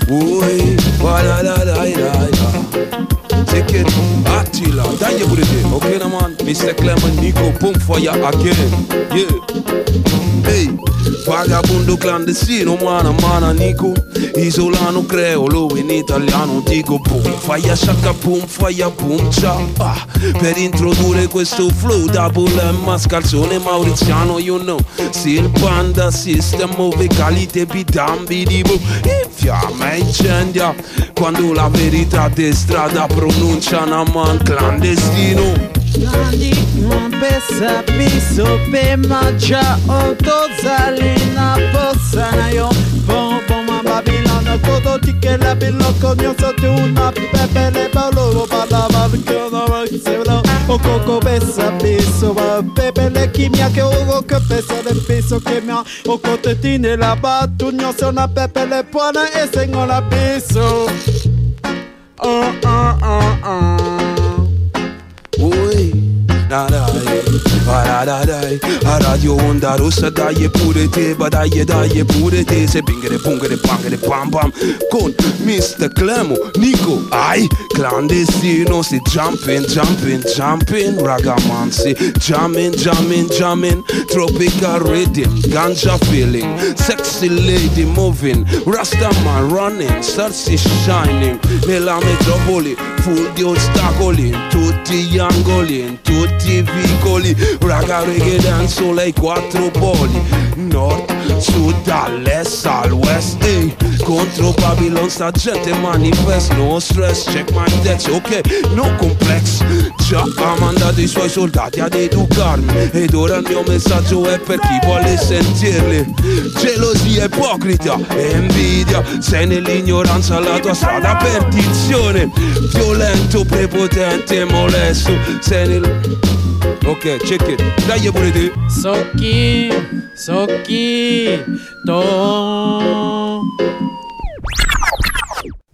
Ui, dai dai dai. Take it, Attila, dai pure te. Ok na man, Mr. Clement, Nico, pump fire again. Yeah. Hey, vagabondo clandestino, mana Nico. Isolano creolo, in italiano dico boom, fire boom, ciao. Per introdurre questo flow da Bolemma, scalzone mauriziano, you know. Sil panda, system, vocalite, bidambi di boom. Infiamma incendia, quando la verità de strada pronuncia una man clandestino. Non pensa piso per mangiare autosalina possana io bomba Babilone codo ti che la bello cognoso tu una pepe le ballo parlava che non se lo o coco pensa piso pepe le chimia che o che pensa del piso che mi o cotetine la batugno sono pepe le buone e sengo la piso Ui, dai, a Radio Onda Rossa dai pure te, dai pure te, se bingere pungere pam pam, con Mr. Clemo, Nico, ai, clandestino, si jumping, ragamansi, jamming, tropical rhythm, ganja feeling, sexy lady moving, Rastaman running, stars shining, nella metropoli, full di ostacoli, in tutti gli angoli, in tutti i vicoli, raga reggae dance solo ai quattro poli, nord, sud, dall'est al west, ehi, contro Babylon sta gente manifest, no stress, check my decks, ok, no complex, già ha mandato i suoi soldati ad educarmi, ed ora il mio messaggio è per chi vuole sentirli, gelosia, ipocrita e invidia, sei nell'ignoranza la tua strada perdizione, violento, prepotente, molesto, sei nel... Ok, check it, dai pure te. So chi, to